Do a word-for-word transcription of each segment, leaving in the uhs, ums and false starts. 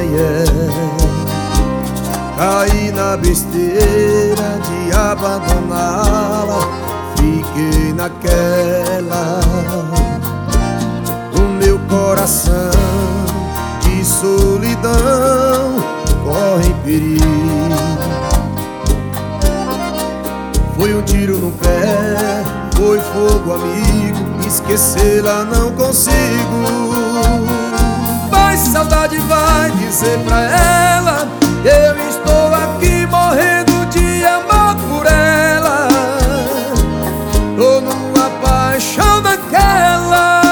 ela. Caí na besteira de abandoná-la, fiquei naquela. O meu coração de solidão corre em perigo. Foi um tiro no pé, foi fogo amigo, esquecê-la não consigo. Mas saudade vai dizer pra ela: eu estou aqui morrendo de amor por ela. Tô numa paixão daquela.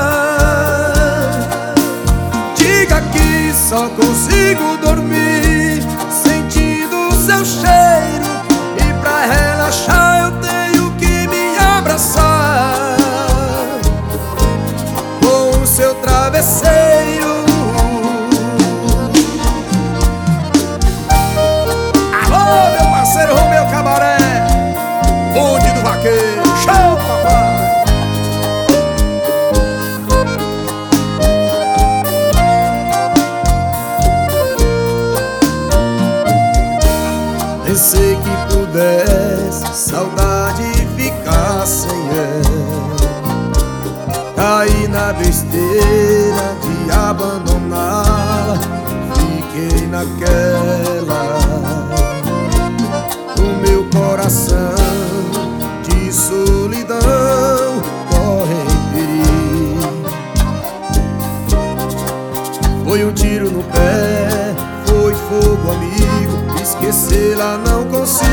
Diga que só consigo dormir sentindo o seu cheiro, e pra relaxar eu tenho que me abraçar com o seu travesseiro. Romeu Cabaré, bonde do vaqueiro, show, papai! Pensei que pudesse saudade ficar sem ela. Caí na besteira de abandoná-la, fiquei naquela. Coração de solidão corre em perigo. Foi um tiro no pé, foi fogo amigo, esquecê-la não consigo.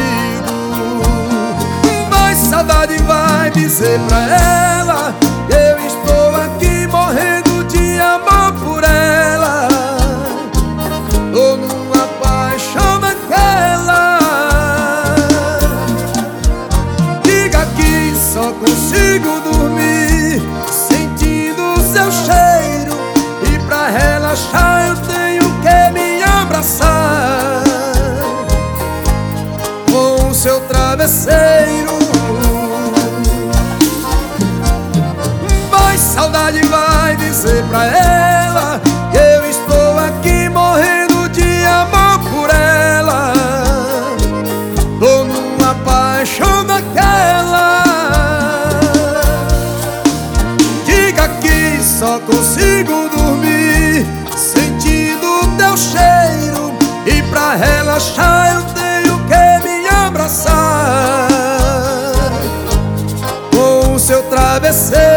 Mas saudade vai dizer pra ela: eu estou aqui morrendo de amor por ela. Tô numa paixão daquela. Só consigo dormir sentindo o seu cheiro, e pra relaxar eu tenho que me abraçar com o seu travesseiro. Mas saudade vai dizer pra ela: eu estou aqui morrendo de amor por ela. Tô numa paixão daquela. Só consigo dormir sentindo o teu cheiro, e pra relaxar eu tenho que me abraçar com o seu travesseiro.